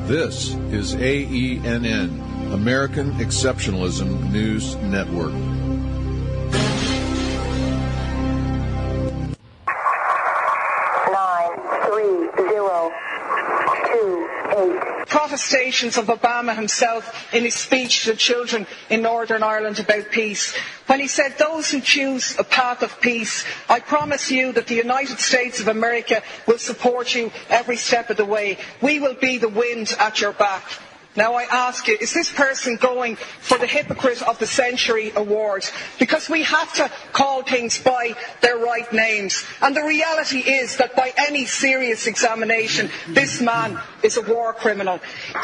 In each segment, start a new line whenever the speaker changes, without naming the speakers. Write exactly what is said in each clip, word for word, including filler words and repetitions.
This is A E N N, American Exceptionalism News Network.
Protestations of Obama himself in his speech to children in Northern Ireland about peace, when he said, "Those who choose a path of peace, I promise you that the United States of America will support you every step of the way. We will be the wind at your back." Now I ask you, is this person going for the Hypocrite of the Century award? Because we have to call things by their right names. And the reality is that by any serious examination, this man is a war criminal.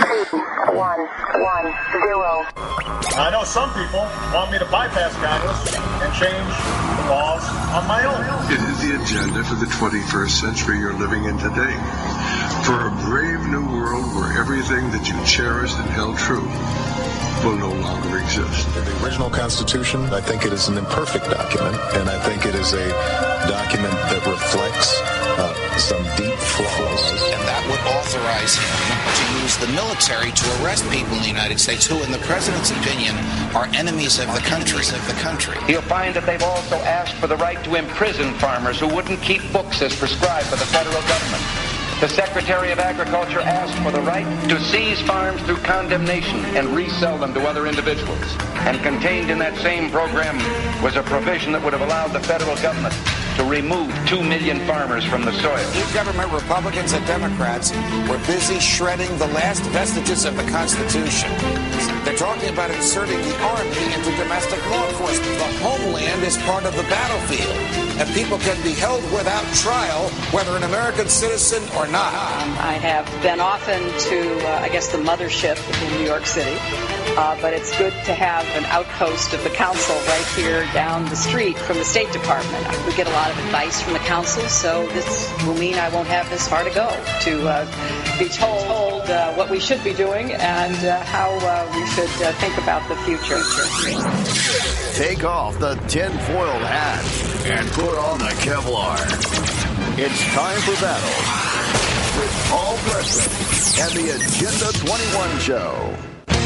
One, one, zero.
I know some people want me to bypass Congress and change the laws on my own.
It is the agenda for the twenty-first century you're living in today. For a brave new world where everything that you cherished and held true will no longer exist.
The original Constitution, I think it is an imperfect document, and I think it is a document that reflects uh, some deep flaws.
And that would authorize him to use the military to arrest people in the United States who, in the President's opinion, are enemies of the country. Of the country.
You'll find that they've also asked for the right to imprison farmers who wouldn't keep books as prescribed by the federal government. The Secretary of Agriculture asked for the right to seize farms through condemnation and resell them to other individuals. And contained in that same program was a provision that would have allowed the federal government to remove two million farmers from the soil.
New government Republicans and Democrats were busy shredding the last vestiges of the Constitution. They're talking about inserting the Army into domestic law enforcement. The homeland is part of the battlefield, and people can be held without trial, whether an American citizen or not.
Um, I have been often to, uh, I guess, the mothership in New York City, uh, but it's good to have an outpost of the council right here down the street from the State Department. We get a lot of advice from the council, so this will mean I won't have this far to go to uh, be told, told uh, what we should be doing and uh, how uh, we should uh, think about the future.
Take off the tinfoil hat and put on the Kevlar. It's time for battle with Paul Preston and the Agenda twenty-one Show.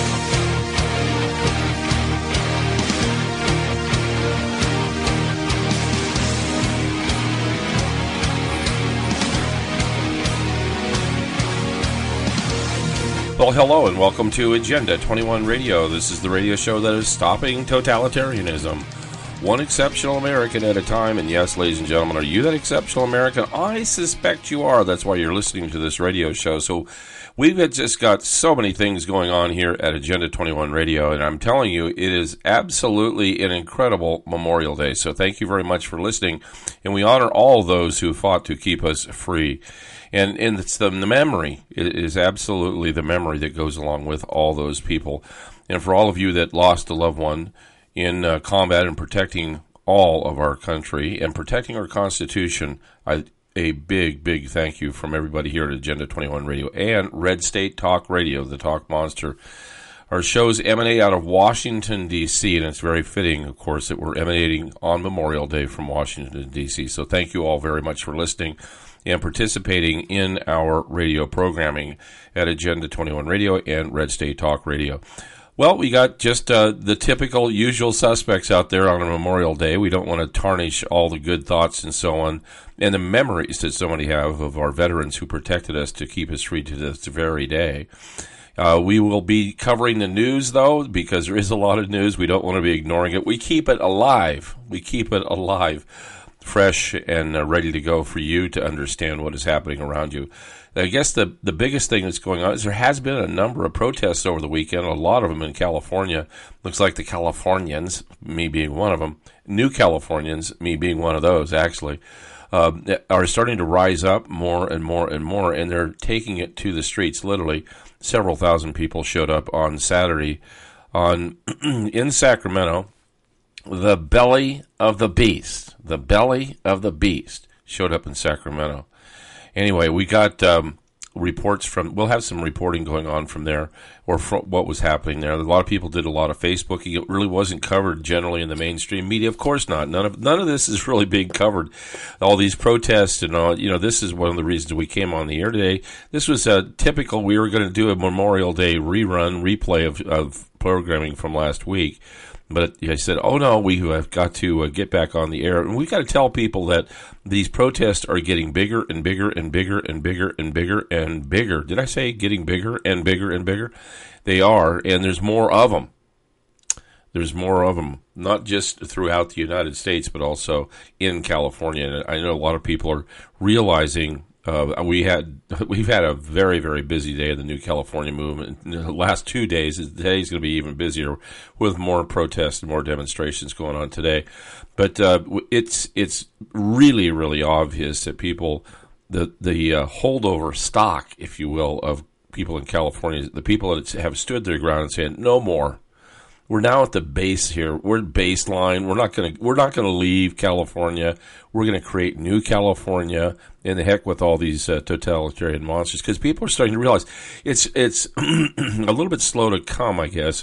Well, hello and welcome to Agenda twenty-one Radio. This is the radio show that is stopping totalitarianism, one exceptional American at a time. And yes, ladies and gentlemen, are you that exceptional American? I suspect you are. That's why you're listening to this radio show. So we've just got so many things going on here at Agenda twenty-one Radio, and I'm telling you, it is absolutely an incredible Memorial Day. So thank you very much for listening, and we honor all those who fought to keep us free. And, and it's the, the memory, it is absolutely the memory that goes along with all those people. And for all of you that lost a loved one in uh, combat and protecting all of our country and protecting our Constitution, I, a big, big thank you from everybody here at Agenda twenty-one Radio and Red State Talk Radio, the Talk Monster. Our shows emanate out of Washington, D C, and it's very fitting, of course, that we're emanating on Memorial Day from Washington, D C. So thank you all very much for listening and participating in our radio programming at Agenda twenty-one Radio and Red State Talk Radio. Well, we got just uh, the typical usual suspects out there on a Memorial Day. We don't want to tarnish all the good thoughts and so on, and the memories that so many have of our veterans who protected us to keep us free to this very day. Uh, we will be covering the news, though, because there is a lot of news. We don't want to be ignoring it. We keep it alive. We keep it alive. Fresh and uh, ready to go for you to understand what is happening around you. I guess the, the biggest thing that's going on is there has been a number of protests over the weekend, a lot of them in California. Looks like the Californians, me being one of them, New Californians, me being one of those, actually, uh, are starting to rise up more and more and more, and they're taking it to the streets, literally. Several thousand people showed up on Saturday on in Sacramento. The belly of the beast, the belly of the beast showed up in Sacramento. Anyway, we got um, reports from, we'll have some reporting going on from there, or from what was happening there. A lot of people did a lot of Facebooking. It really wasn't covered generally in the mainstream media. Of course not. None of none of this is really being covered. All these protests and all, you know, this is one of the reasons we came on the air today. This was a typical, we were going to do a Memorial Day rerun, replay of, of programming from last week. But I said, oh, no, we have got to uh, get back on the air. And we've got to tell people that these protests are getting bigger and bigger and bigger and bigger and bigger and bigger. Did I say getting bigger and bigger and bigger? They are, and there's more of them. There's more of them, not just throughout the United States, but also in California. And I know a lot of people are realizing Uh, we had we've had a very very busy day of the New California movement. In the last two days, today's going to be even busier with more protests and more demonstrations going on today. But uh, it's it's really really obvious that people, the the uh, holdover stock, if you will, of people in California, the people that have stood their ground and saying no more. We're now at the base here. We're at baseline. We're not going to. We're not going to leave California. We're going to create new California. And the heck with all these uh, totalitarian monsters, because people are starting to realize it's it's a little bit slow to come, I guess.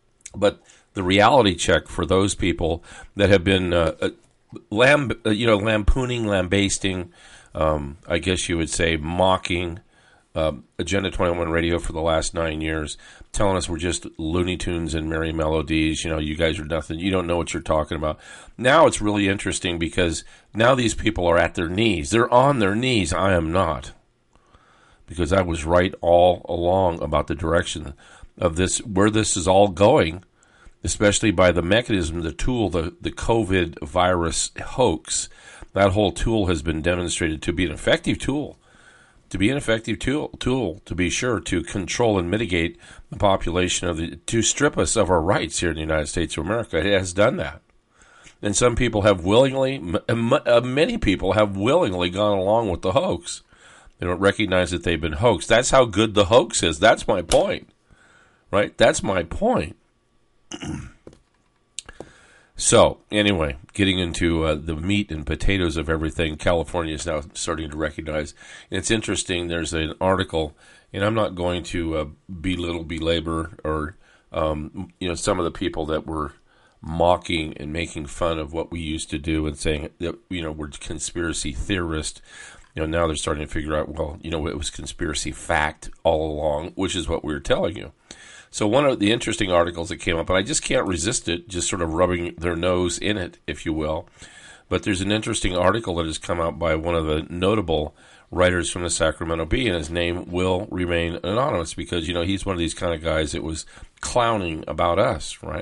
But the reality check for those people that have been uh, uh, lamb, uh, you know, lampooning, lambasting, um, I guess you would say, mocking uh, Agenda twenty-one Radio for the last nine years, telling us we're just Looney Tunes and merry melodies. You know, you guys are nothing. You don't know what you're talking about. Now it's really interesting because now these people are at their knees. They're on their knees. I am not. Because I was right all along about the direction of this, where this is all going, especially by the mechanism, the tool, the, the COVID virus hoax. That whole tool has been demonstrated to be an effective tool. To be an effective tool, tool, to be sure, to control and mitigate the population of the, to strip us of our rights here in the United States of America. It has done that. And some people have willingly, many people have willingly gone along with the hoax. They don't recognize that they've been hoaxed. That's how good the hoax is. That's my point. Right? That's my point. So, anyway, getting into uh, the meat and potatoes of everything, California is now starting to recognize. And it's interesting, there's an article, and I'm not going to uh, belittle, belabor, or, um, you know, some of the people that were mocking and making fun of what we used to do and saying that, you know, we're conspiracy theorists. You know, now they're starting to figure out, well, you know, it was conspiracy fact all along, which is what we were telling you. So one of the interesting articles that came up, and I just can't resist it, just sort of rubbing their nose in it, if you will. But there's an interesting article that has come out by one of the notable writers from the Sacramento Bee, and his name will remain anonymous because, you know, he's one of these kind of guys that was clowning about us, right?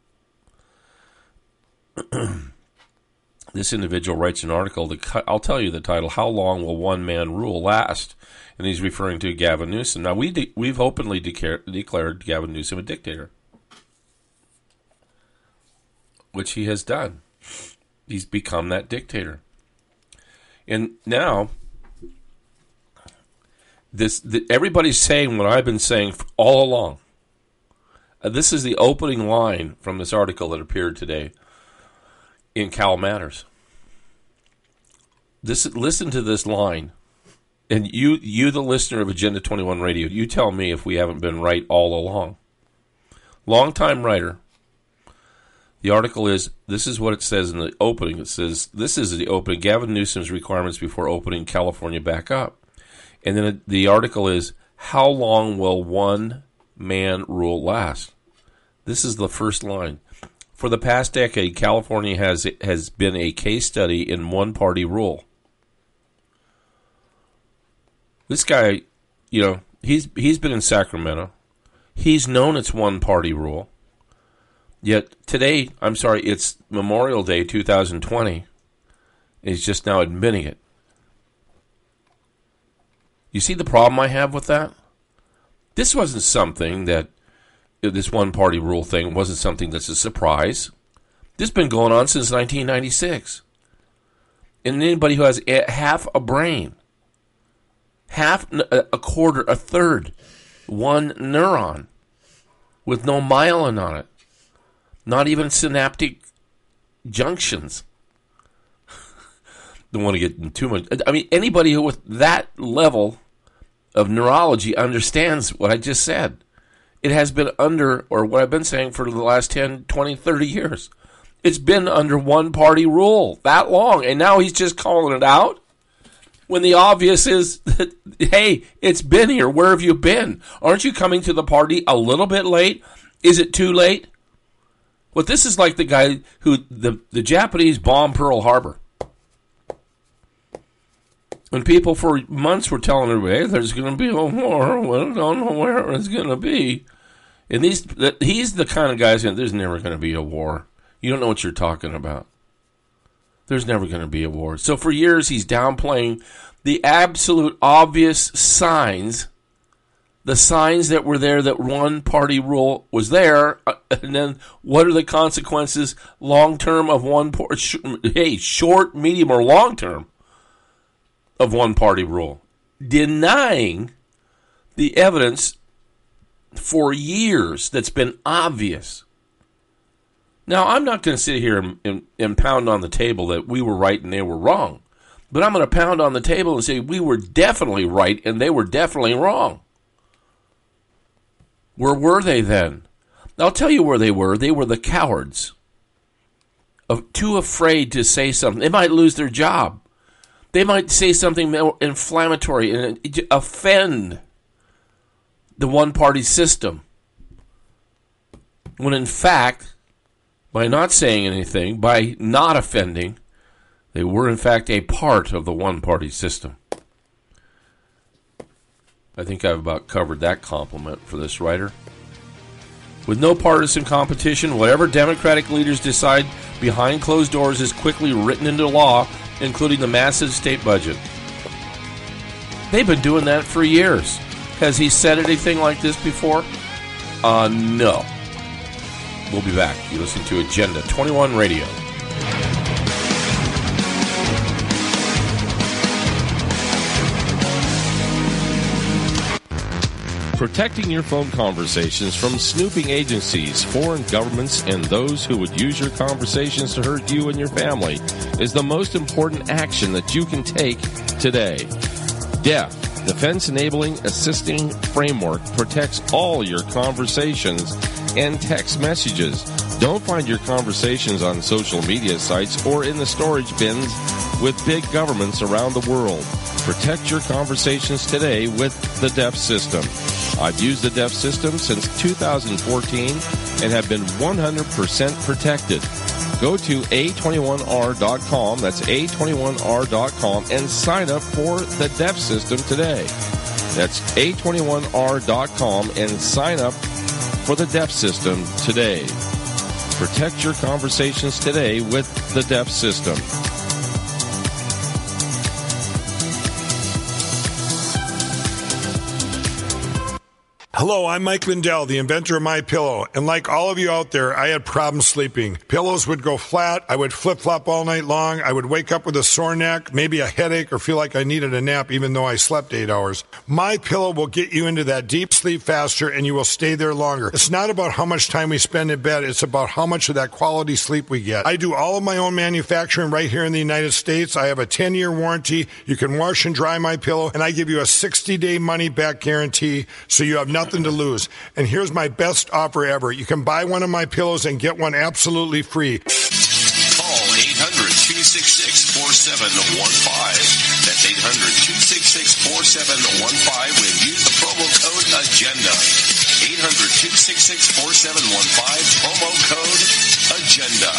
This individual writes an article, that, I'll tell you the title, How Long Will One Man Rule Last? And he's referring to Gavin Newsom. Now, we de- we've openly declared, declared Gavin Newsom a dictator, which he has done. He's become that dictator. And now, this the, everybody's saying what I've been saying all along. Uh, this is the opening line from this article that appeared today in Cal Matters. This, listen to this line. And you, you, the listener of Agenda twenty-one Radio, you tell me if we haven't been right all along. Longtime writer. The article is, this is what it says in the opening. It says, this is the opening, Gavin Newsom's requirements before opening California back up. And then the article is, how long will one man rule last? This is the first line. For the past decade, California has has been a case study in one-party rule. This guy, you know, he's he's been in Sacramento. He's known it's one-party rule. Yet today, I'm sorry, it's Memorial Day two thousand twenty. He's just now admitting it. You see the problem I have with that? This wasn't something that, this one-party rule thing wasn't something that's a surprise. This has been going on since nineteen ninety-six. And anybody who has a, half a brain, half, a quarter, a third, one neuron with no myelin on it, not even synaptic junctions. Don't want to get too much. I mean, anybody who with that level of neurology understands what I just said. It has been under, or what I've been saying for the last ten, twenty, thirty years. It's been under one-party rule that long, and now he's just calling it out when the obvious is that, hey, it's been here. Where have you been? Aren't you coming to the party a little bit late? Is it too late? Well, this is like the guy who, the, the Japanese bombed Pearl Harbor. When people for months were telling everybody, hey, there's going to be a war, we don't know where it's going to be. And these, he's the kind of guy saying, there's never going to be a war. You don't know what you're talking about. There's never going to be a war. So for years, he's downplaying the absolute obvious signs, the signs that were there that one-party rule was there, and then what are the consequences long-term of one party, hey, short, medium, or long-term of one-party rule? Denying the evidence for years that's been obvious. Now, I'm not going to sit here and, and, and pound on the table that we were right and they were wrong. But I'm going to pound on the table and say we were definitely right and they were definitely wrong. Where were they then? I'll tell you where they were. They were the cowards. Of, too afraid to say something. They might lose their job. They might say something more inflammatory and offend the one-party system. When in fact, by not saying anything, by not offending, they were in fact a part of the one-party system. I think I've about covered that compliment for this writer. With no partisan competition, whatever Democratic leaders decide behind closed doors is quickly written into law, including the massive state budget. They've been doing that for years. Has he said anything like this before? Uh, no. We'll be back. You're listening to Agenda twenty-one Radio. Protecting your phone conversations from snooping agencies, foreign governments, and those who would use your conversations to hurt you and your family is the most important action that you can take today. D E F, Defense Enabling Assisting Framework, protects all your conversations and text messages. Don't find your conversations on social media sites or in the storage bins with big governments around the world. Protect your conversations today with the D E F system. I've used the D E F system since two thousand fourteen and have been one hundred percent protected. Go to A twenty-one R dot com, that's A twenty-one R dot com, and sign up for the D E F system today. That's A twenty-one R dot com and sign up for the D E F system today. Protect your conversations today with the D E F system.
Hello, I'm Mike Lindell, the inventor of MyPillow, and like all of you out there, I had problems sleeping. Pillows would go flat, I would flip-flop all night long, I would wake up with a sore neck, maybe a headache, or feel like I needed a nap even though I slept eight hours. MyPillow will get you into that deep sleep faster, and you will stay there longer. It's not about how much time we spend in bed, it's about how much of that quality sleep we get. I do all of my own manufacturing right here in the United States. I have a ten-year warranty. You can wash and dry MyPillow, and I give you a sixty-day money-back guarantee, so you have nothing to lose. And here's my best offer ever. You can buy one of my pillows and get one absolutely free.
Call eight hundred, two six six, four seven one five. That's eight hundred, two six six, four seven one five and use the promo code AGENDA. eight hundred, two six six, four seven one five, promo code AGENDA.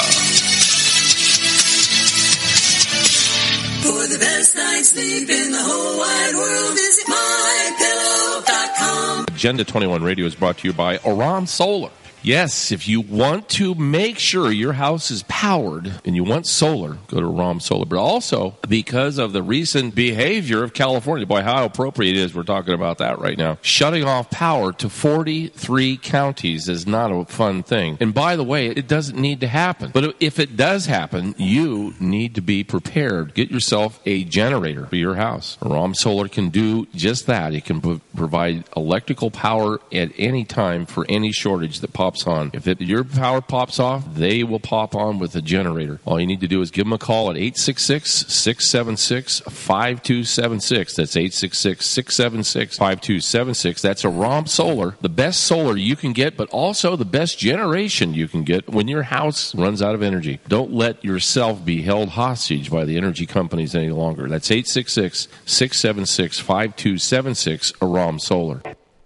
For the best night's sleep in the whole wide world, visit my pillow dot com.
Agenda twenty-one Radio is brought to you by Aram Solar. Yes, if you want to make sure your house is powered and you want solar, go to Aram Solar. But also, because of the recent behavior of California, boy, how appropriate it is we're talking about that right now. Shutting off power to forty-three counties is not a fun thing. And by the way, it doesn't need to happen. But if it does happen, you need to be prepared. Get yourself a generator for your house. Aram Solar can do just that. It can p- provide electrical power at any time for any shortage that pops pops on. If it, your power pops off, they will pop on with the generator. All you need to do is give them a call at eight six six, six seven six, five two seven six. That's eight six six, six seven six, five two seven six. That's Aram Solar, the best solar you can get, but also the best generation you can get when your house runs out of energy. Don't let yourself be held hostage by the energy companies any longer. That's eight six six, six seven six, five two seven six, Aram Solar.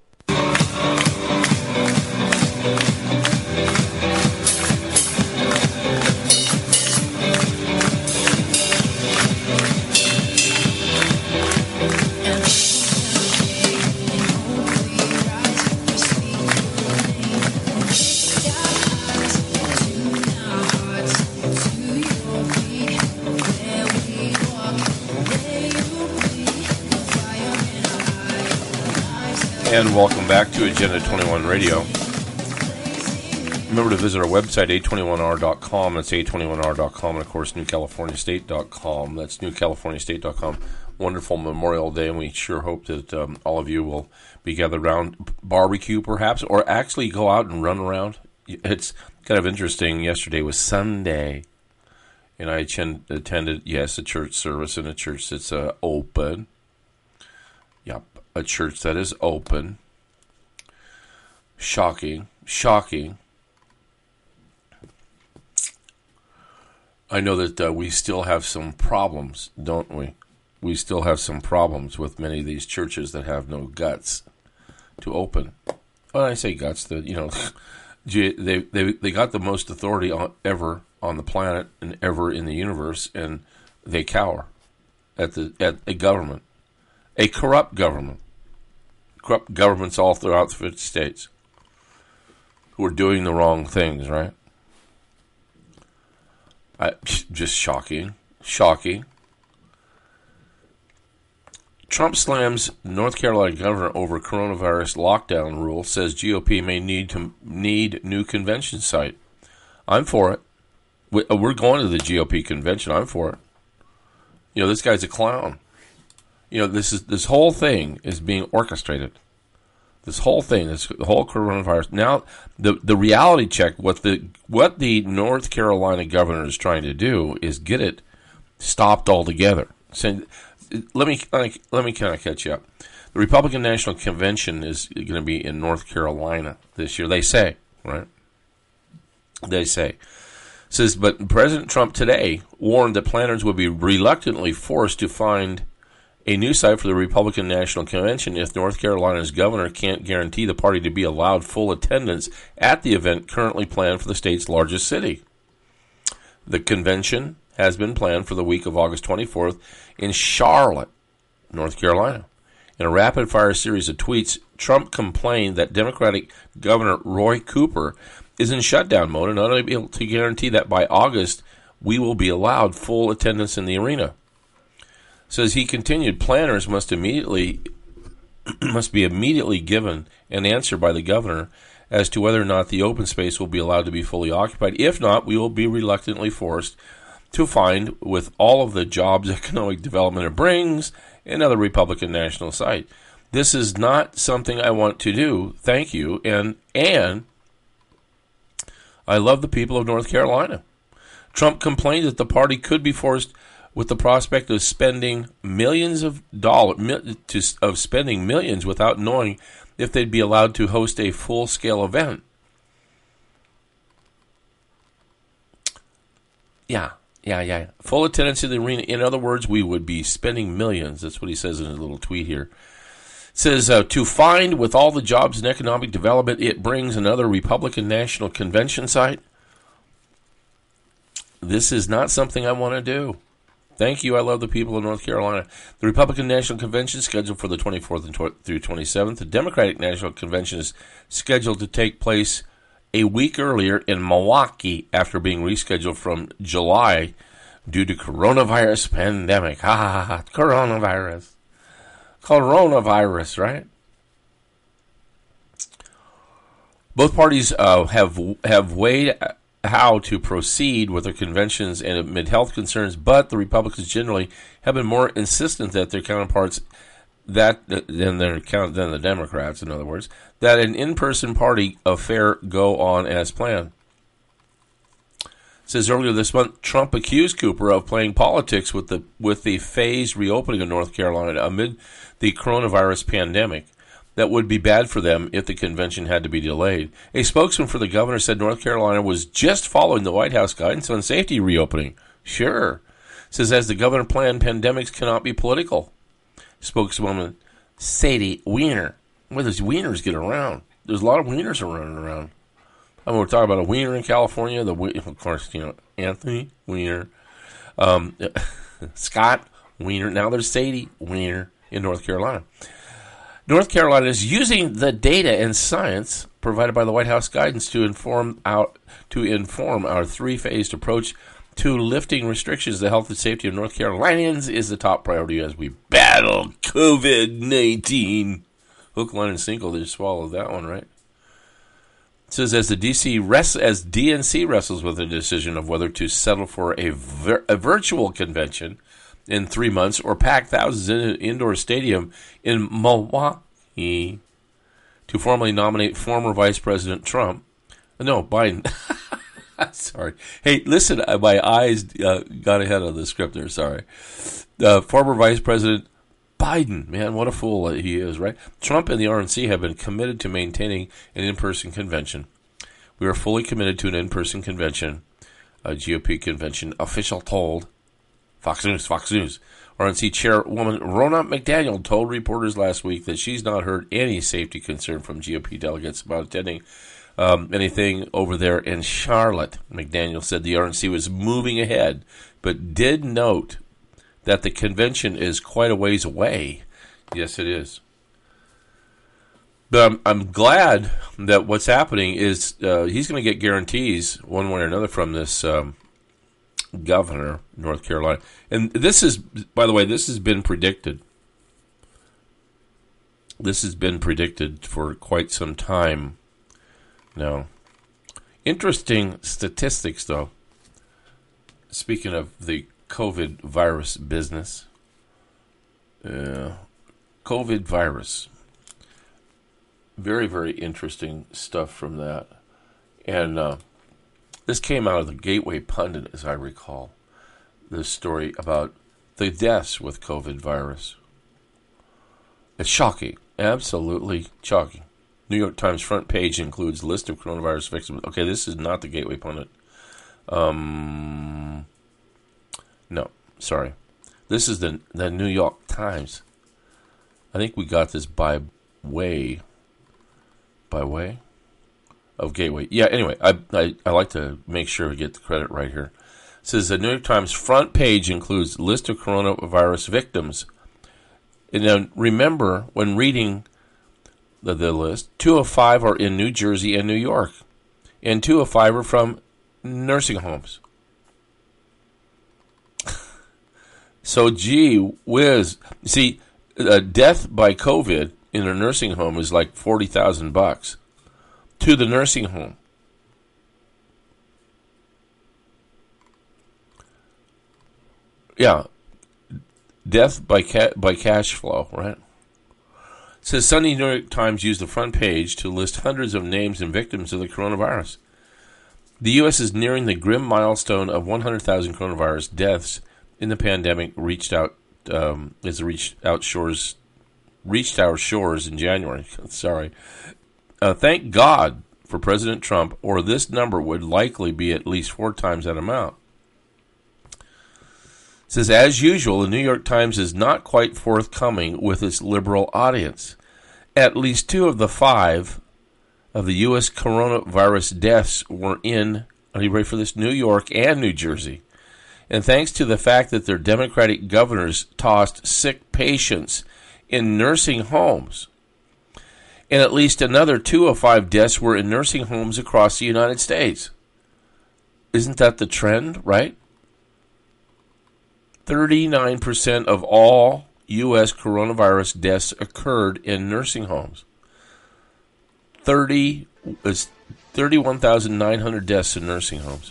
And welcome back to Agenda twenty-one Radio. Remember to visit our website, A twenty-one R dot com. That's A twenty-one R dot com. And, of course, New California State dot com. That's New California State dot com. Wonderful Memorial Day, and we sure hope that um, all of you will be gathered around, barbecue perhaps, or actually go out and run around. It's kind of interesting. Yesterday was Sunday, and I attended, yes, a church service in a church that's uh, open. Yep. A church that is open. Shocking. Shocking. I know that uh, we still have some problems, don't we? We still have some problems with many of these churches that have no guts to open. When I say guts, that you know, they they they got the most authority on, ever on the planet and ever in the universe, and they cower at the at a government, a corrupt government. Corrupt governments all throughout the fifty states who are doing the wrong things, right? I, just shocking. Shocking. Trump slams North Carolina governor over coronavirus lockdown rule, says G O P may need to need new convention site. I'm for it. We're going to the G O P convention. I'm for it. You know, this guy's a clown. You know, this is this whole thing is being orchestrated. This whole thing, this the whole coronavirus. Now, the the reality check. What the what the North Carolina governor is trying to do is get it stopped altogether. So, let me let me kind of catch you up. The Republican National Convention is going to be in North Carolina this year. They say, right? They say. Says, but President Trump today warned that planners would be reluctantly forced to find a new site for the Republican National Convention if North Carolina's governor can't guarantee the party to be allowed full attendance at the event currently planned for the state's largest city. The convention has been planned for the week of August twenty-fourth in Charlotte, North Carolina. In a rapid-fire series of tweets, Trump complained that Democratic Governor Roy Cooper is in shutdown mode and unable to guarantee that by August we will be allowed full attendance in the arena. Says he continued, planners must immediately must be immediately given an answer by the governor as to whether or not the open space will be allowed to be fully occupied. If not, we will be reluctantly forced to find, with all of the jobs, economic development it brings, another Republican national site. This is not something I want to do. Thank you. And and I love the people of North Carolina. Trump complained that the party could be forced with the prospect of spending millions of dollars, to, of spending millions without knowing if they'd be allowed to host a full-scale event. Yeah, yeah, yeah. Full attendance in the arena. In other words, we would be spending millions. That's what he says in his little tweet here. It says, uh, to find, with all the jobs and economic development it brings, another Republican National Convention site. This is not something I want to do. Thank you. I love the people of North Carolina. The Republican National Convention is scheduled for the twenty-fourth and tw- through twenty-seventh. The Democratic National Convention is scheduled to take place a week earlier in Milwaukee after being rescheduled from July due to coronavirus pandemic. Ha ha ha. Coronavirus. Coronavirus, right? Both parties uh, have have weighed how to proceed with their conventions and amid health concerns, but the Republicans generally have been more insistent that their counterparts that then they're count then the Democrats, in other words, that an in-person party affair go on as planned. It says earlier this month, Trump accused Cooper of playing politics with the with the phased reopening of North Carolina amid the coronavirus pandemic. That would be bad for them if the convention had to be delayed. A spokesman for the governor said North Carolina was just following the White House guidance on safety reopening. Sure. It says as the governor planned, pandemics cannot be political. Spokeswoman Sadie Wiener. Where does wieners get around? There's a lot of wieners running around. I mean, we're talking about a wiener in California. The of course, you know, Anthony Weiner, um, Scott Wiener. Now there's Sadie Wiener in North Carolina. North Carolina is using the data and science provided by the White House guidance to inform out to inform our three-phased approach to lifting restrictions. The health and safety of North Carolinians is the top priority as we battle COVID nineteen. Hook, line, and single. They just swallowed that one, right? It says as the D C rest, as D N C wrestles with the decision of whether to settle for a, vir- a virtual convention in three months or pack thousands in an indoor stadium in Milwaukee to formally nominate former Vice President Trump. No, Biden. Sorry. Hey, listen, my eyes uh, got ahead of the script there. Sorry. Uh, former Vice President Biden. Man, what a fool he is, right? Trump and the R N C have been committed to maintaining an in-person convention. We are fully committed to an in-person convention, a G O P convention, official told Fox News, Fox News. R N C Chairwoman Ronna McDaniel told reporters last week that she's not heard any safety concern from G O P delegates about attending um, anything over there in Charlotte. McDaniel said the R N C was moving ahead, but did note that the convention is quite a ways away. Yes, it is. But I'm, I'm glad that what's happening is uh, he's going to get guarantees one way or another from this um, governor, North Carolina. And this is, by the way, this has been predicted. This has been predicted for quite some time now. Interesting statistics, though. Speaking of the COVID virus business. Uh, COVID virus. Very, very interesting stuff from that. And uh, this came out of the Gateway Pundit, as I recall. This story about the deaths with COVID virus. It's shocking. Absolutely shocking. New York Times front page includes list of coronavirus victims. Okay, this is not the Gateway Pundit. Um... No, sorry. This is the the New York Times. I think we got this by way, by way of Gateway. Yeah, anyway, I, I, I like to make sure we get the credit right here. It says the New York Times front page includes list of coronavirus victims. And then remember, when reading the, the list, two of five are in New Jersey and New York. And two of five are from nursing homes. So, gee whiz. See, uh, death by COVID in a nursing home is like forty thousand bucks to the nursing home. Yeah. Death by ca- by cash flow, right? It says Sunday New York Times used the front page to list hundreds of names and victims of the coronavirus. The U S is nearing the grim milestone of one hundred thousand coronavirus deaths in the pandemic. Reached out um, as it reached out shores, reached our shores in January. Sorry, uh, thank God for President Trump, or this number would likely be at least four times that amount. It says, as usual, the New York Times is not quite forthcoming with its liberal audience. At least two of the five of the U S coronavirus deaths were in, are you ready for this, New York and New Jersey. And thanks to the fact that their Democratic governors tossed sick patients in nursing homes. And at least another two of five deaths were in nursing homes across the United States. Isn't that the trend, right? thirty-nine percent of all U S coronavirus deaths occurred in nursing homes. thirty is thirty-one thousand nine hundred deaths in nursing homes.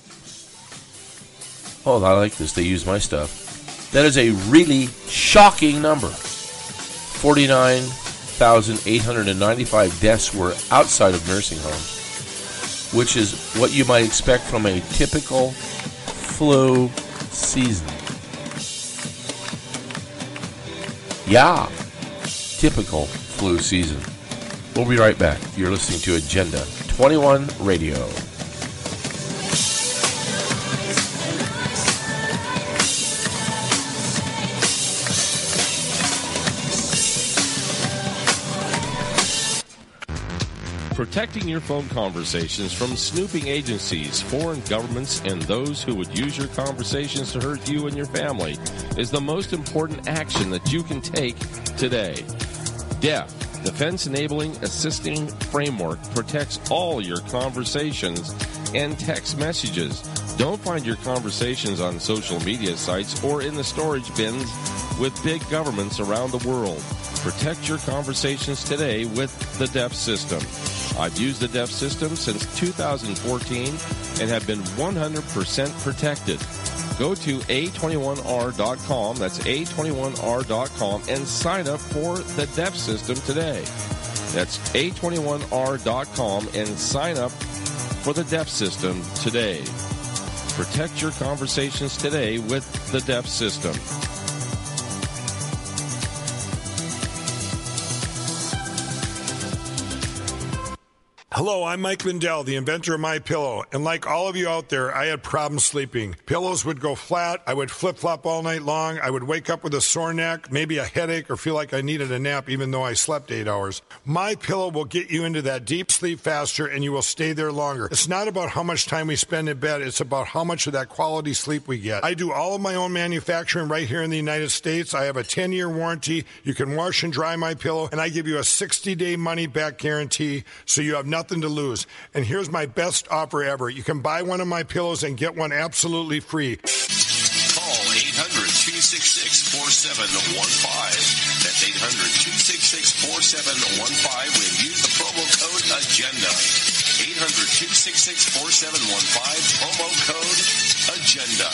Oh, I like this. They use my stuff. That is a really shocking number. forty-nine thousand eight hundred ninety-five deaths were outside of nursing homes, which is what you might expect from a typical flu season. Yeah, typical flu season. We'll be right back. You're listening to Agenda twenty-one Radio. Protecting your phone conversations from snooping agencies, foreign governments, and those who would use your conversations to hurt you and your family is the most important action that you can take today. D E F, Defense Enabling Assisting Framework, protects all your conversations and text messages. Don't find your conversations on social media sites or in the storage bins with big governments around the world. Protect your conversations today with the D E F system. I've used the D E F system since two thousand fourteen and have been one hundred percent protected. Go to A twenty-one R dot com, that's A twenty-one R dot com, and sign up for the D E F system today. That's A twenty-one R dot com and sign up for the D E F system today. Protect your conversations today with the D E F system.
Hello, I'm Mike Lindell, the inventor of MyPillow, and like all of you out there, I had problems sleeping. Pillows would go flat, I would flip-flop all night long, I would wake up with a sore neck, maybe a headache, or feel like I needed a nap even though I slept eight hours. MyPillow will get you into that deep sleep faster, and you will stay there longer. It's not about how much time we spend in bed, it's about how much of that quality sleep we get. I do all of my own manufacturing right here in the United States. I have a ten-year warranty. You can wash and dry MyPillow, and I give you a sixty-day money-back guarantee, so you have nothing to lose. And here's my best offer ever. You can buy one of my pillows and get one absolutely free.
Call eight hundred, two six six, four seven one five. That's eight hundred, two six six, four seven one five when use the promo code AGENDA. eight hundred, two six six, four seven one five, promo code AGENDA.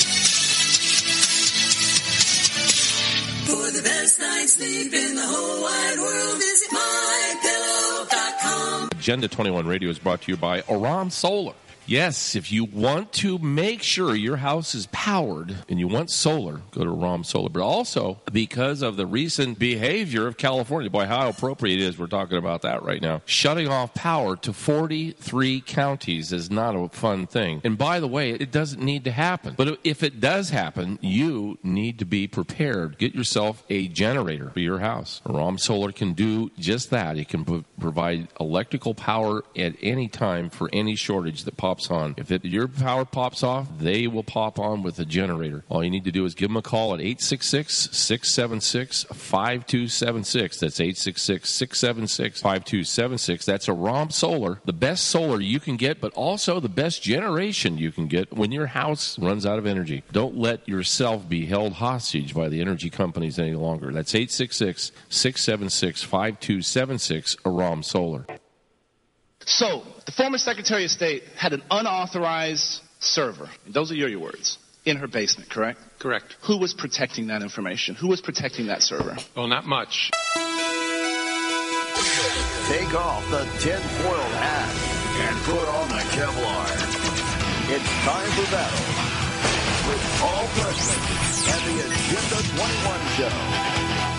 For the best night's sleep in the whole wide world, visit my pillow dot com.
Agenda twenty-one Radio is brought to you by Aram Solar. Yes, if you want to make sure your house is powered and you want solar, go to Aram Solar. But also, because of the recent behavior of California, boy, how appropriate it is we're talking about that right now. Shutting off power to forty-three counties is not a fun thing. And by the way, it doesn't need to happen. But if it does happen, you need to be prepared. Get yourself a generator for your house. Aram Solar can do just that. It can pro- provide electrical power at any time for any shortage that pops on. If it, your power pops off, they will pop on with a generator. All you need to do is give them a call at eight six six, six seven six, five two seven six. That's eight six six, six seven six, five two seven six. That's Aram Solar, the best solar you can get, but also the best generation you can get when your house runs out of energy. Don't let yourself be held hostage by the energy companies any longer. That's eight six six, six seven six, five two seven six, Aram Solar.
So, the former Secretary of State had an unauthorized server, and those are your, your words, in her basement, correct?
Correct.
Who was protecting that information? Who was protecting that server?
Well, not much.
Take off the tinfoil hat and put on the Kevlar. It's time for battle with Paul Preston and the Agenda twenty-one Show.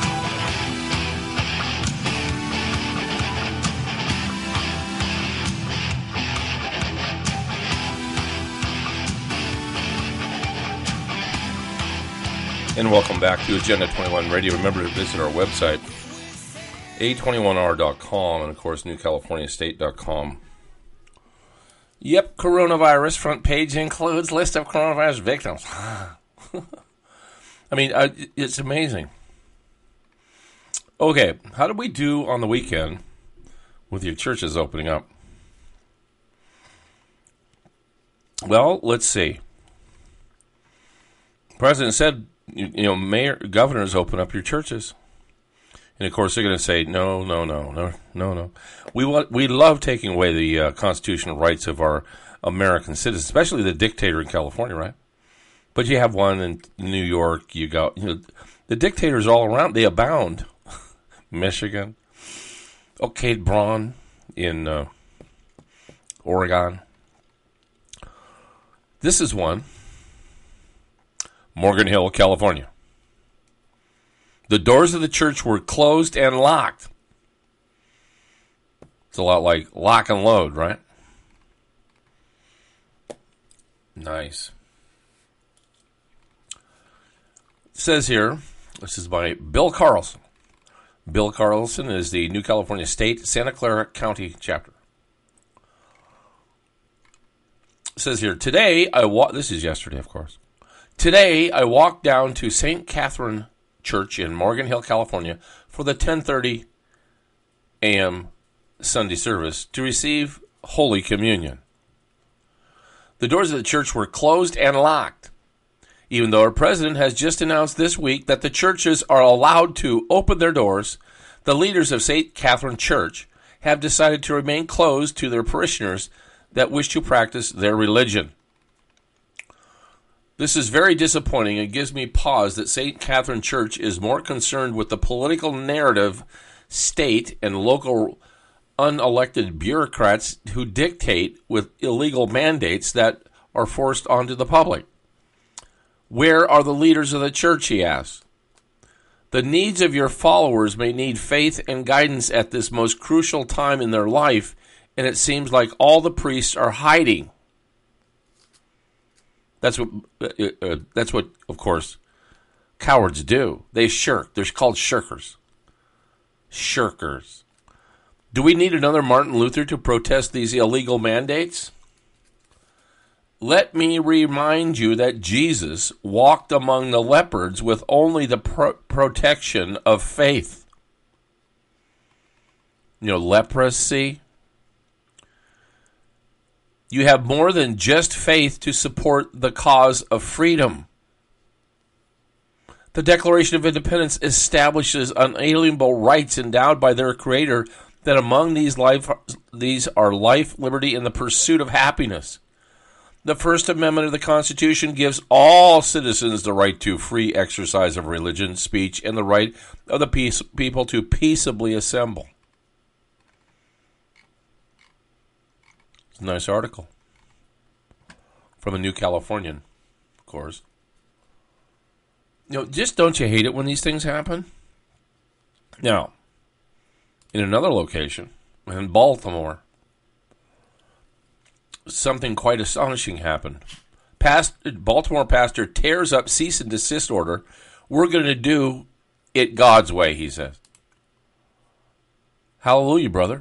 And welcome back to Agenda twenty-one Radio. Remember to visit our website, A twenty-one R dot com, and of course, New California State dot com. Yep, coronavirus front page includes list of coronavirus victims. I mean, uh, it's amazing. Okay, how did we do on the weekend with your churches opening up? Well, let's see. The president said, you, you know, mayor, governors, open up your churches. And, of course, they're going to say, no, no, no, no, no, no. We want, we love taking away the uh, constitutional rights of our American citizens, especially the dictator in California, right? But you have one in New York. You got, you know, the dictators all around, they abound. Michigan. Oh, Kate Braun in uh, Oregon. This is one. Morgan Hill, California. The doors of the church were closed and locked. It's a lot like lock and load, right? Nice. It says here, this is by Bill Carlson. Bill Carlson is the New California State Santa Clara County chapter. It says here, today I walk. This is yesterday, of course. Today I walked down to Saint Catherine Church in Morgan Hill, California, for the ten thirty a.m. Sunday service to receive Holy Communion. The doors of the church were closed and locked, even though our president has just announced this week that the churches are allowed to open their doors. The leaders of Saint Catherine Church have decided to remain closed to their parishioners that wish to practice their religion. This is very disappointing and gives me pause that Saint Catherine Church is more concerned with the political narrative, state, and local unelected bureaucrats who dictate with illegal mandates that are forced onto the public. Where are the leaders of the church, he asks. The needs of your followers may need faith and guidance at this most crucial time in their life, and it seems like all the priests are hiding. That's what, uh, uh, that's what, of course, cowards do. They shirk. They're called shirkers. Shirkers. Do we need another Martin Luther to protest these illegal mandates? Let me remind you that Jesus walked among the leopards with only the pro- protection of faith. You know, leprosy. You have more than just faith to support the cause of freedom. The Declaration of Independence establishes unalienable rights endowed by their Creator, that among these life these are life, liberty, and the pursuit of happiness. The First Amendment of the Constitution gives all citizens the right to free exercise of religion, speech, and the right of the peace, people to peaceably assemble. It's a nice article from a New Californian, of course. You know, just don't you hate it when these things happen? Now, in another location, in Baltimore, something quite astonishing happened. Past, Baltimore pastor tears up cease and desist order. We're going to do it God's way, he says. Hallelujah, brother.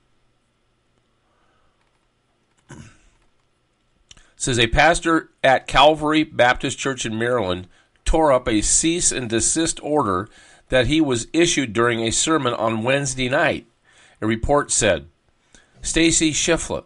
Says a pastor at Calvary Baptist Church in Maryland tore up a cease and desist order that he was issued during a sermon on Wednesday night. A report said Stacy Shiflett,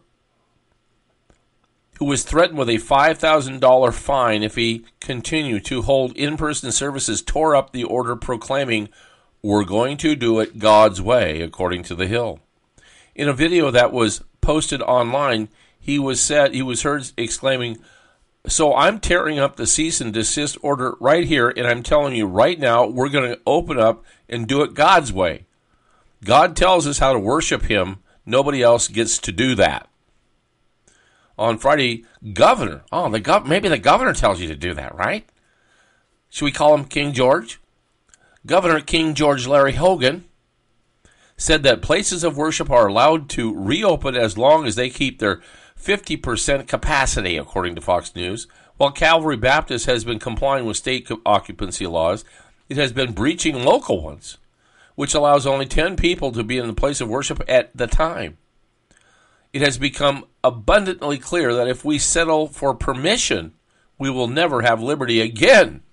who was threatened with a five thousand dollars fine if he continued to hold in-person services, tore up the order proclaiming, "We're going to do it God's way," according to The Hill. In a video that was posted online, he was said he was heard exclaiming, "So I'm tearing up the cease and desist order right here, and I'm telling you right now, we're going to open up and do it God's way. God tells us how to worship Him. Nobody else gets to do that." On Friday, governor, oh, the gov- maybe the governor tells you to do that, right? Should we call him King George? Governor King George Larry Hogan said that places of worship are allowed to reopen as long as they keep their fifty percent capacity, according to Fox News. While Calvary Baptist has been complying with state occupancy laws, it has been breaching local ones, which allows only ten people to be in the place of worship at the time. It has become abundantly clear that if we settle for permission, we will never have liberty again.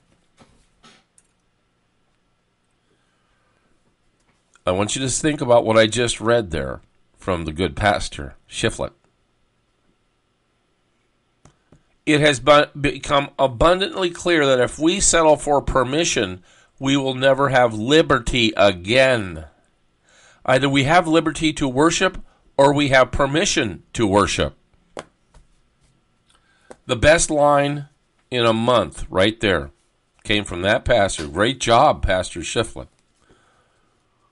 I want you to think about what I just read there from the good pastor, Shiflett. It has become abundantly clear that if we settle for permission, we will never have liberty again. Either we have liberty to worship or we have permission to worship. The best line in a month right there came from that pastor. Great job, Pastor Shiflett.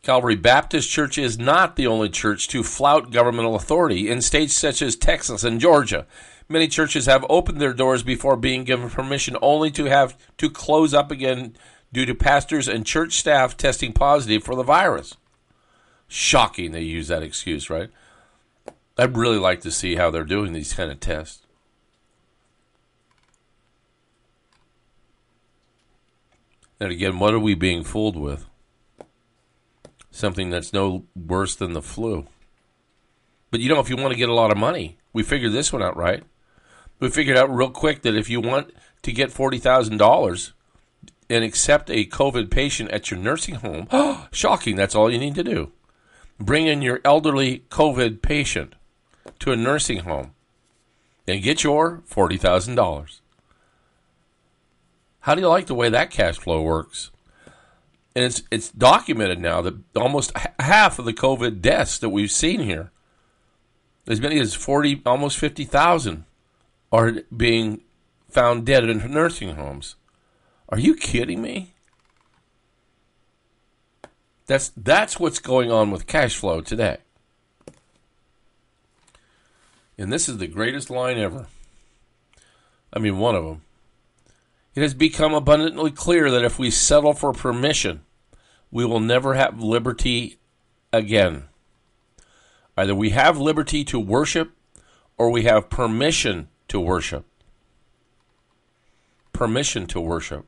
Calvary Baptist Church is not the only church to flout governmental authority. In states such as Texas and Georgia, many churches have opened their doors before being given permission, only to have to close up again due to pastors and church staff testing positive for the virus. Shocking they use that excuse, right? I'd really like to see how they're doing these kind of tests. And again, what are we being fooled with? Something that's no worse than the flu. But you know, if you want to get a lot of money, we figured this one out, right? We figured out real quick that if you want to get forty thousand dollars and accept a COVID patient at your nursing home, oh, shocking, that's all you need to do. Bring in your elderly COVID patient to a nursing home and get your forty thousand dollars. How do you like the way that cash flow works? And it's it's documented now that almost half of the COVID deaths that we've seen here, as many as forty, almost fifty thousand, are being found dead in nursing homes. Are you kidding me? That's that's what's going on with cash flow today. And this is the greatest line ever. I mean, one of them. It has become abundantly clear that if we settle for permission, we will never have liberty again. Either we have liberty to worship or we have permission to worship. Permission to worship.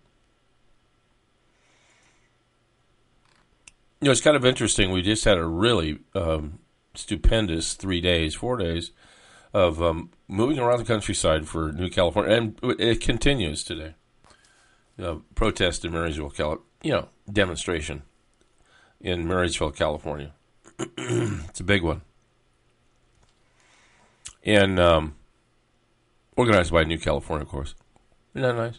You know, it's kind of interesting. We just had a really um, stupendous three days, four days of um, moving around the countryside for New California, and it continues today. Uh, protest in Marysville, California, you know, demonstration in Marysville, California. It's a big one. And um, organized by New California, of course. Isn't that nice?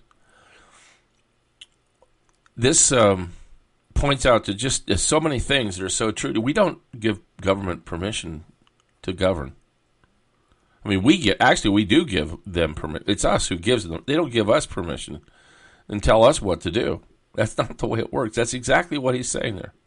This um, points out to just uh, so many things that are so true. We don't give government permission to govern. I mean, we get, actually, we do give them permission. It's us who gives them. They don't give us permission and tell us what to do. That's not the way it works. That's exactly what he's saying there.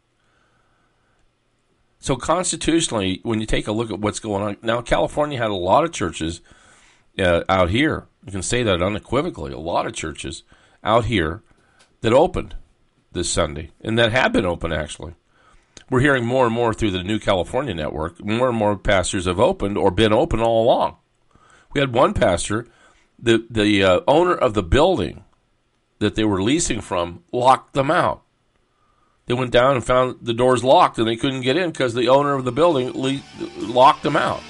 So constitutionally, when you take a look at what's going on, now California had a lot of churches uh, out here. You can say that unequivocally. A lot of churches out here that opened this Sunday, and that have been open, actually. We're hearing more and more through the New California Network, more and more pastors have opened or been open all along. We had one pastor, the, the uh, owner of the building that they were leasing from, locked them out. They went down and found the doors locked, and they couldn't get in because the owner of the building le- locked them out.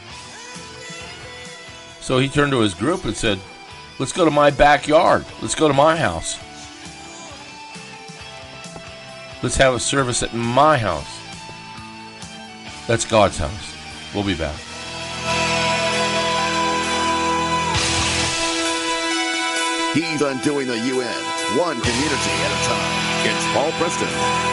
So he turned to his group and said, let's go to my backyard. Let's go to my house. Let's have a service at my house. That's God's house. We'll be back.
He's undoing the U N, one community at a time. It's Paul Preston.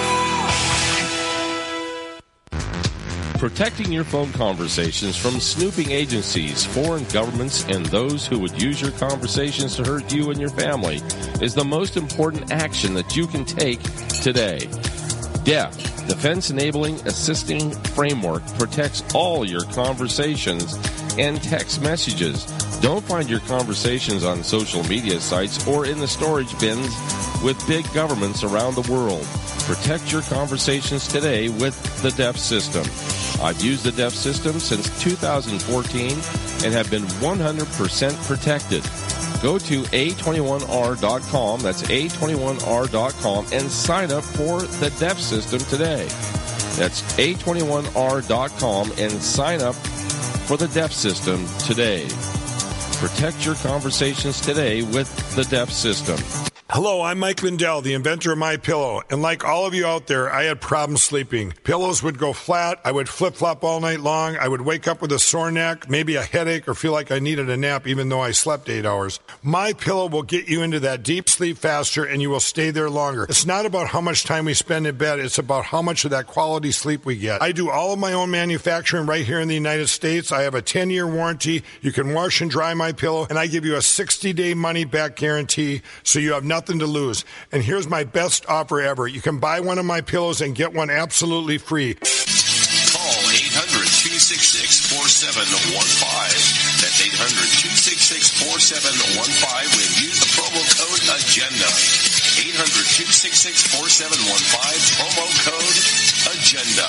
Protecting your phone conversations from snooping agencies, foreign governments, and those who would use your conversations to hurt you and your family is the most important action that you can take today. D E F, Defense Enabling Assisting Framework, protects all your conversations and text messages. Don't find your conversations on social media sites or in the storage bins with big governments around the world. Protect your conversations today with the D E F system. I've used the D E F system since two thousand fourteen and have been one hundred percent protected. Go to A twenty-one R dot com, that's A twenty-one R dot com, and sign up for the D E F system today. That's A twenty-one R dot com and sign up for the D E F system today. Protect your conversations today with the D E F system.
Hello, I'm Mike Lindell, the inventor of MyPillow, and like all of you out there, I had problems sleeping. Pillows would go flat, I would flip-flop all night long, I would wake up with a sore neck, maybe a headache, or feel like I needed a nap even though I slept eight hours. MyPillow will get you into that deep sleep faster, and you will stay there longer. It's not about how much time we spend in bed, it's about how much of that quality sleep we get. I do all of my own manufacturing right here in the United States. I have a ten-year warranty. You can wash and dry MyPillow, and I give you a sixty-day money-back guarantee, so you have nothing nothing to lose. And here's my best offer ever. You can buy one of my pillows and get one absolutely free.
Call eight hundred, two six six, four seven one five. That's eight hundred, two six six, four seven one five when use the promo code AGENDA. eight hundred, two six six, four seven one five, promo code AGENDA.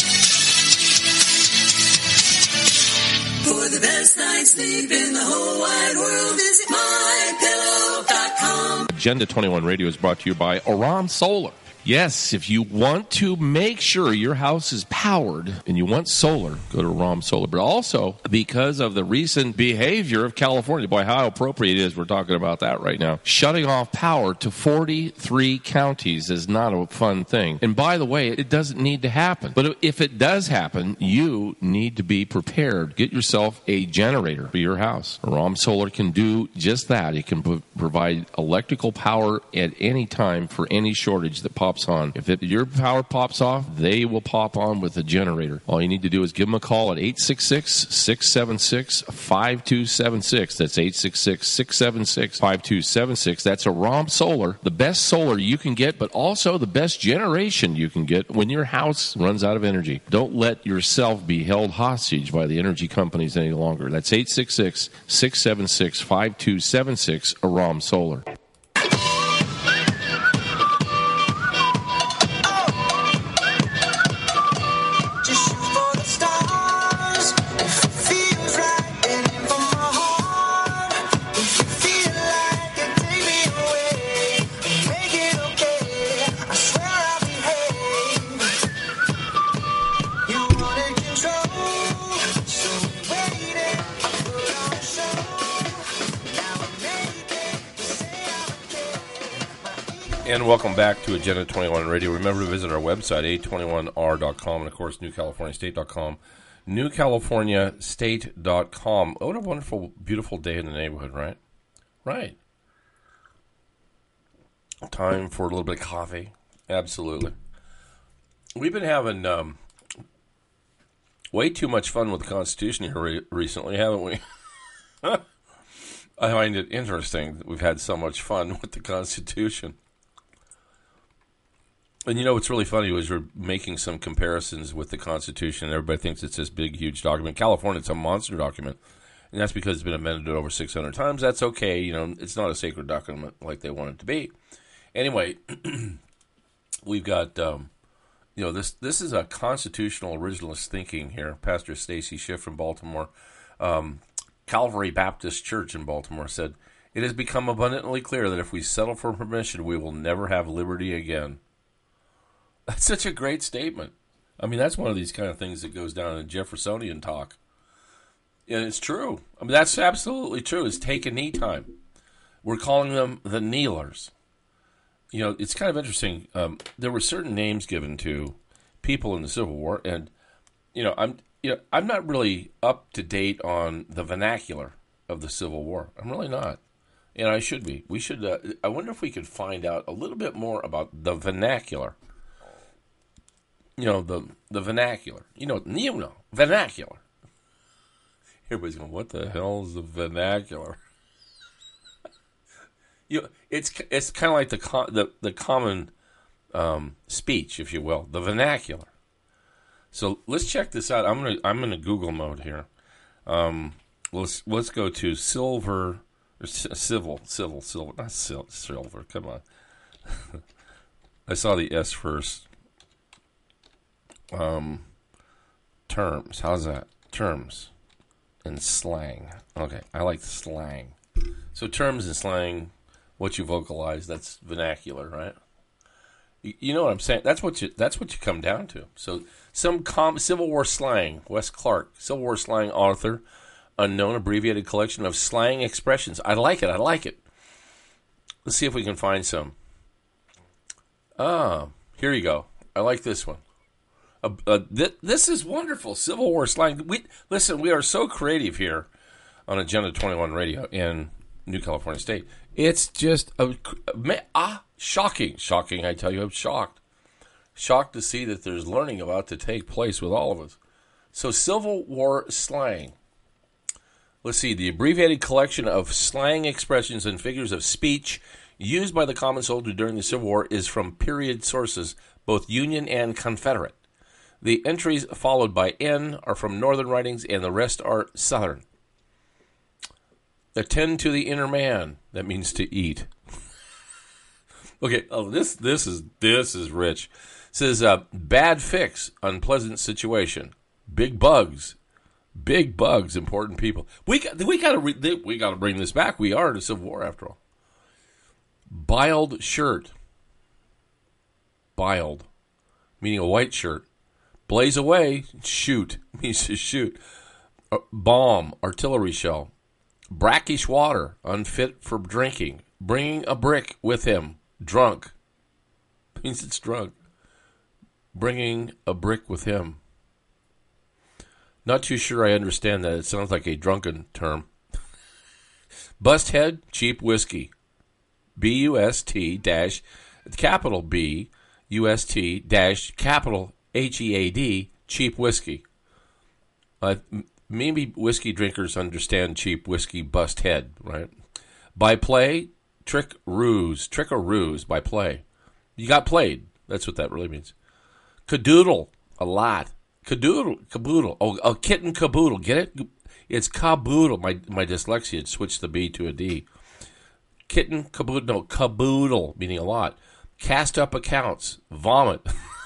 For the best night's sleep in the whole wide world, visit my pillow dot com.
Agenda twenty-one Radio is brought to you by Aram Solar. Yes, if you want to make sure your house is powered and you want solar, go to Aram Solar. But also, because of the recent behavior of California, boy, how appropriate it is we're talking about that right now. Shutting off power to forty-three counties is not a fun thing. And by the way, it doesn't need to happen. But if it does happen, you need to be prepared. Get yourself a generator for your house. Aram Solar can do just that. It can p- provide electrical power at any time for any shortage that pops on. If it, your power pops off, they will pop on with a generator. All you need to do is give them a call at eight six six, six seven six, five two seven six. That's eight six six, six seven six, five two seven six. That's Aram Solar, the best solar you can get, but also the best generation you can get when your house runs out of energy. Don't let yourself be held hostage by the energy companies any longer. That's eight six six, six seven six, five two seven six, Aram Solar. And welcome back to Agenda twenty-one Radio. Remember to visit our website, a twenty-one r dot com, and of course, new california state dot com. new california state dot com. What a wonderful, beautiful day in the neighborhood, right? Right. Time for a little bit of coffee. Absolutely. We've been having um, way too much fun with the Constitution here re- recently, haven't we? I find it interesting that we've had so much fun with the Constitution. And you know what's really funny was we're making some comparisons with the Constitution, and everybody thinks it's this big, huge document. California, it's a monster document, and that's because it's been amended over six hundred times. That's okay. You know, it's not a sacred document like they want it to be. Anyway, we've got, um, you know, this this is a constitutional originalist thinking here. Pastor Stacy Schiff from Baltimore, um, Calvary Baptist Church in Baltimore said, "It has become abundantly clear that if we settle for permission, we will never have liberty again." That's such a great statement. I mean, that's one of these kind of things that goes down in Jeffersonian talk. And it's true. I mean, that's absolutely true. It's take a knee time. We're calling them the kneelers. You know, it's kind of interesting. Um, there were certain names given to people in the Civil War, and, you know, I'm you know, I'm not really up to date on the vernacular of the Civil War. I'm really not. And I should be. We should. Uh, I wonder if we could find out a little bit more about the vernacular. You know, the the vernacular. You know, you know, vernacular. Everybody's going, what the hell is the vernacular? you, know, it's it's kind of like the the the common um, speech, if you will, the vernacular. So let's check this out. I'm gonna I'm in a Google mode here. Um, let's let's go to silver, or civil, civil, silver, not sil- silver. Come on. I saw the S first. Um, terms. How's that? Terms and slang. Okay, I like the slang. So terms and slang, what you vocalize, that's vernacular, right? You, you know what I'm saying? That's what you. That's what you come down to. So some com- Civil War slang. Wes Clark, Civil War slang author, unknown abbreviated collection of slang expressions. I like it. I like it. Let's see if we can find some. Ah, here you go. I like this one. Uh, uh, th- this is wonderful. Civil War slang. We listen. We are so creative here on Agenda twenty-one Radio in New California State. It's just a, a, ah shocking, shocking. I tell you, I'm shocked, shocked to see that there's learning about to take place with all of us. So, Civil War slang. Let's see. The abbreviated collection of slang expressions and figures of speech used by the common soldier during the Civil War is from period sources, both Union and Confederate. The entries followed by N are from Northern writings, and the rest are Southern. Attend to the inner man. That means to eat. Okay, oh, this this is this is rich. It says uh, bad fix, unpleasant situation, big bugs, big bugs, important people. We got we got to re- we got to bring this back. We are in a Civil War after all. Biled shirt, biled, meaning a white shirt. Blaze away, shoot, means to shoot. Uh, bomb, artillery shell. Brackish water, unfit for drinking. Bringing a brick with him, drunk. Means it's drunk. Bringing a brick with him. Not too sure I understand that. It sounds like a drunken term. Bust head, cheap whiskey. B U S T dash, capital B, U S T dash, capital H E A D, cheap whiskey. Uh, maybe whiskey drinkers understand cheap whiskey, bust head, right? By play, trick, ruse. Trick or ruse by play. You got played. That's what that really means. Cadoodle, a lot. Cadoodle, caboodle. Oh, a kitten caboodle. Get it? It's caboodle. My my dyslexia had switched the B to a D. Kitten caboodle. No, caboodle, meaning a lot. Cast up accounts. Vomit.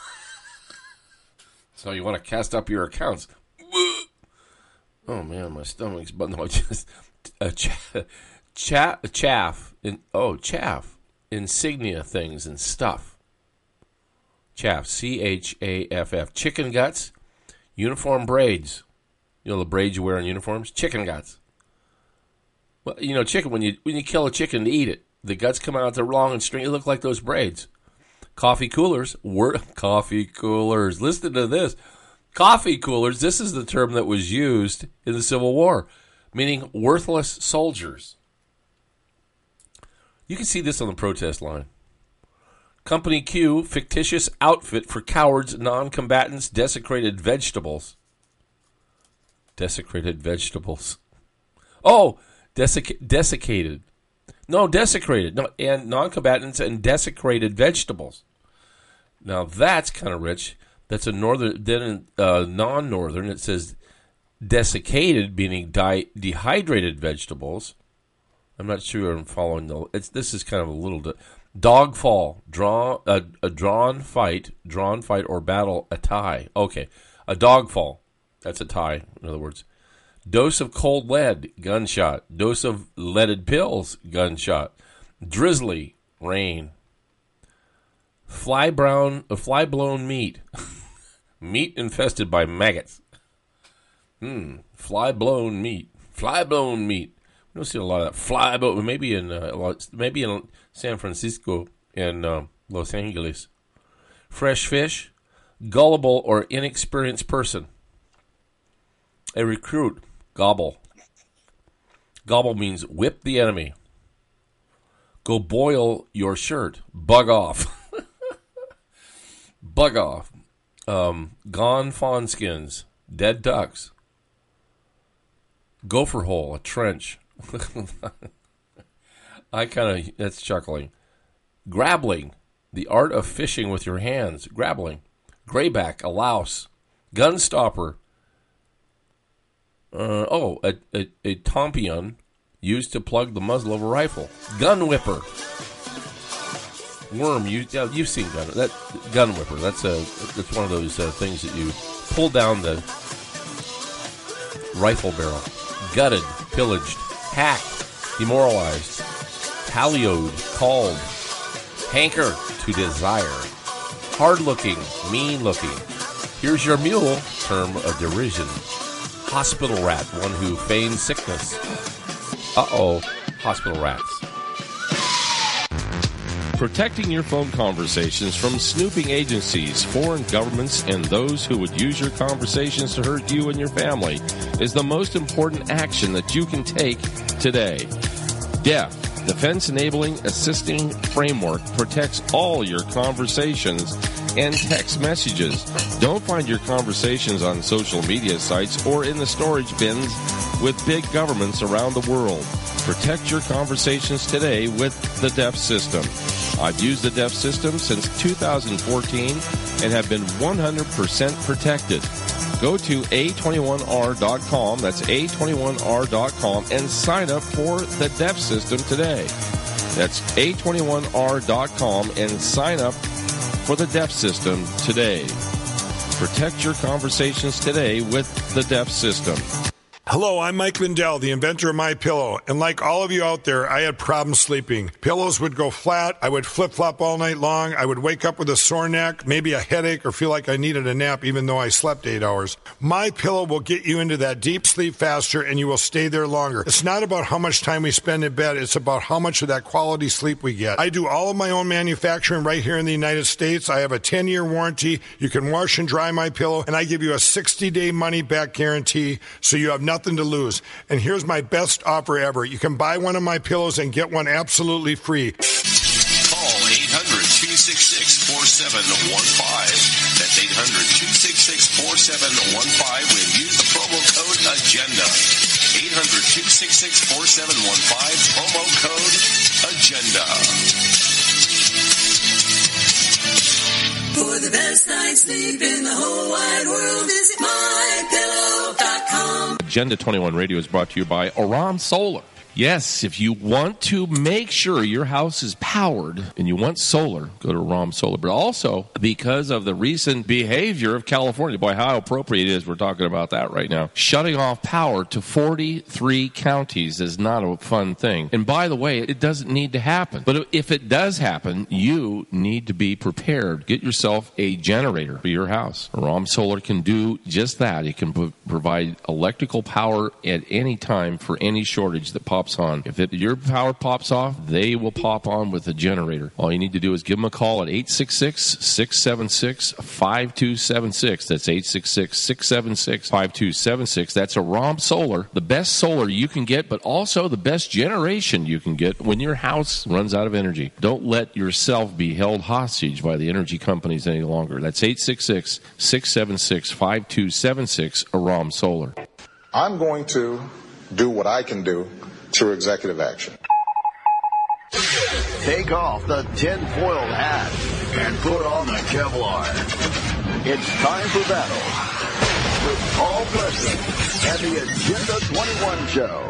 So you want to cast up your accounts. Oh, man, my stomach's... But no, just... Uh, ch- cha- chaff. In, oh, chaff. Insignia things and stuff. Chaff. C H A F F. Chicken guts. Uniform braids. You know the braids you wear on uniforms? Chicken guts. Well, you know, chicken, when you when you kill a chicken to eat it, the guts come out, they're long and stringy. They look like those braids. Coffee coolers. Wor- coffee coolers. Listen to this. Coffee coolers, this is the term that was used in the Civil War, meaning worthless soldiers. You can see this on the protest line. Company Q, fictitious outfit for cowards, non-combatants, desecrated vegetables. Desecrated vegetables. Oh, desec- desiccated. No, desecrated. No, and non-combatants and desecrated vegetables. Now that's kind of rich. That's a northern, then uh, non-northern. It says desiccated, meaning di- dehydrated vegetables. I'm not sure I'm following the. It's this is kind of a little di- dogfall, draw a, a drawn fight, drawn fight or battle, a tie. Okay, a dogfall. That's a tie. In other words, dose of cold lead, gunshot. Dose of leaded pills, gunshot. Drizzly, rain. Fly brown, a fly blown meat. Meat infested by maggots. Hmm. Fly blown meat. Fly blown meat. We don't see a lot of that. Fly blown. Maybe in uh, maybe in San Francisco and uh, Los Angeles. Fresh fish. Gullible or inexperienced person. A recruit. Gobble. Gobble means whip the enemy. Go boil your shirt. Bug off. Bug off. Um, gone fawn skins. Dead ducks. Gopher hole. A trench. I kind of, that's chuckling. Grabbling. The art of fishing with your hands. Grabbling. Grayback. A louse. Gun stopper. Uh, oh, a, a, a tompion used to plug the muzzle of a rifle. Gun whipper. Worm, you, yeah, you've seen gun that gun whipper. That's a that's one of those uh, things that you pull down the rifle barrel. Gutted, pillaged, hacked, demoralized, palioed, called, hanker, to desire, hard-looking, mean-looking. Here's your mule, term of derision. Hospital rat, one who feigns sickness. Uh-oh, hospital rats. Protecting your phone conversations from snooping agencies, foreign governments, and those who would use your conversations to hurt you and your family is the most important action that you can take today. D E F, Defense Enabling Assisting Framework, protects all your conversations and text messages. Don't find your conversations on social media sites or in the storage bins with big governments around the world. Protect your conversations today with the D E F system. I've used the D E F system since two thousand fourteen and have been one hundred percent protected. Go to A twenty-one R dot com, that's A twenty-one R dot com, and sign up for the D E F system today. That's A twenty-one R dot com and sign up for the D E F system today. Protect your conversations today with the D E F system.
Hello, I'm Mike Lindell, the inventor of MyPillow, and like all of you out there, I had problems sleeping. Pillows would go flat, I would flip-flop all night long, I would wake up with a sore neck, maybe a headache, or feel like I needed a nap even though I slept eight hours. MyPillow will get you into that deep sleep faster, and you will stay there longer. It's not about how much time we spend in bed, it's about how much of that quality sleep we get. I do all of my own manufacturing right here in the United States. I have a ten-year warranty. You can wash and dry MyPillow, and I give you a sixty-day money-back guarantee, so you have nothing to lose. And here's my best offer ever. You can buy one of my pillows and get one absolutely free.
Call eight hundred, two six six, four seven one five. That's eight hundred, two six six, four seven one five when use the promo code AGENDA. eight hundred, two six six, four seven one five, promo code AGENDA.
For the best night's sleep in the whole wide world, visit my pillow dot com.
Agenda twenty-one Radio is brought to you by Aram Solar. Yes, if you want to make sure your house is powered and you want solar, go to Aram Solar. But also, because of the recent behavior of California, boy, how appropriate it is we're talking about that right now. Shutting off power to forty-three counties is not a fun thing. And by the way, it doesn't need to happen. But if it does happen, you need to be prepared. Get yourself a generator for your house. Aram Solar can do just that. It can p- provide electrical power at any time for any shortage that pops on. If it, your power pops off, they will pop on with a generator. All you need to do is give them a call at eight six six, six seven six, five two seven six. That's eight six six, six seven six, five two seven six. That's Aram Solar, the best solar you can get, but also the best generation you can get when your house runs out of energy. Don't let yourself be held hostage by the energy companies any longer. That's eight six six, six seven six, five two seven six, Aram Solar.
I'm going to do what I can do through executive action.
Take off the tinfoil hat and put on the Kevlar. It's time for battle with Paul Preston and the Agenda twenty-one Show.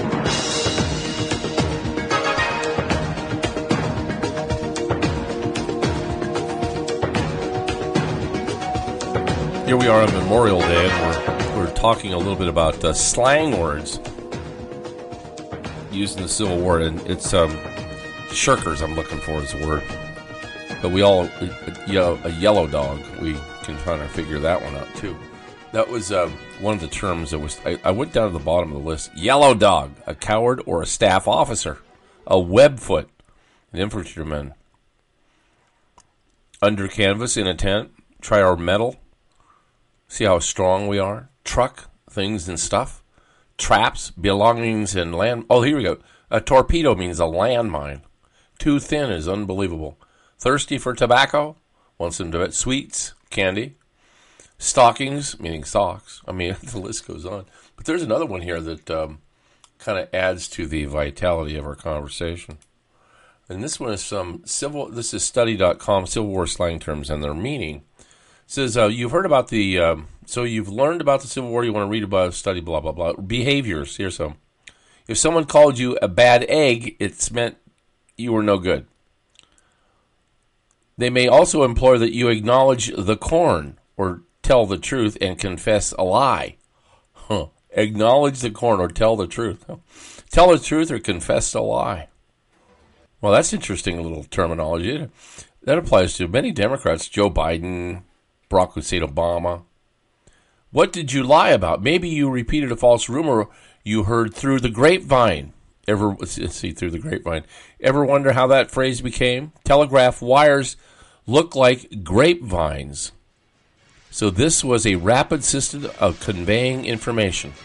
Here we are on Memorial Day, and we're, we're talking a little bit about uh, slang words used in the Civil War, and it's um, shirkers I'm looking for is the word. But we all, you know, a yellow dog, we can try to figure that one out too. That was uh, one of the terms that was, I, I went down to the bottom of the list. Yellow dog, a coward or a staff officer. A webfoot, an infantryman. Under canvas in a tent, try our metal. See how strong we are. Truck, things and stuff. Traps, belongings, and land. Oh, here we go. A torpedo means a landmine. Too thin is unbelievable. Thirsty for tobacco? Want some to sweets, candy. Stockings, meaning socks. I mean, the list goes on. But there's another one here that um, kind of adds to the vitality of our conversation. And this one is some civil. This is study dot com, Civil War slang terms and their meaning. It says, uh, you've heard about the, um, so you've learned about the Civil War, you want to read about, study, blah, blah, blah. Behaviors, here's some. If someone called you a bad egg, it's meant you were no good. They may also implore that you acknowledge the corn, or tell the truth and confess a lie. Huh. Acknowledge the corn or tell the truth. Huh. Tell the truth or confess a lie. Well, that's interesting little terminology. That applies to many Democrats. Joe Biden, Barack Hussein Obama. What did you lie about? Maybe you repeated a false rumor you heard through the grapevine. Ever let's see through the grapevine. Ever wonder how that phrase became? Telegraph wires look like grapevines. So this was a rapid system of conveying information.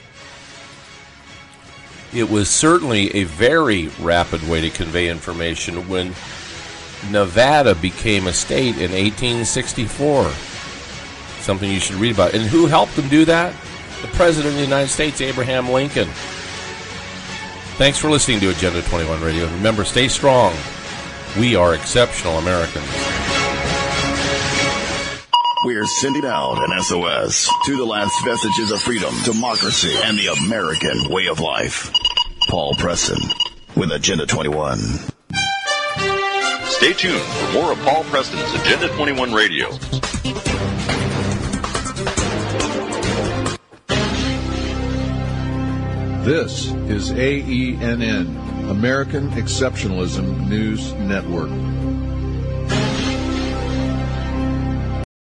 It was certainly a very rapid way to convey information when Nevada became a state in eighteen sixty-four. Something you should read about. And who helped them do that? The President of the United States, Abraham Lincoln. Thanks for listening to Agenda twenty-one Radio. Remember, stay strong. We are exceptional Americans.
We're sending out an S O S to the last vestiges of freedom, democracy, and the American way of life. Paul Preston with Agenda twenty-one.
Stay tuned for more of Paul Preston's Agenda twenty-one Radio.
This is A E N N, American Exceptionalism News Network.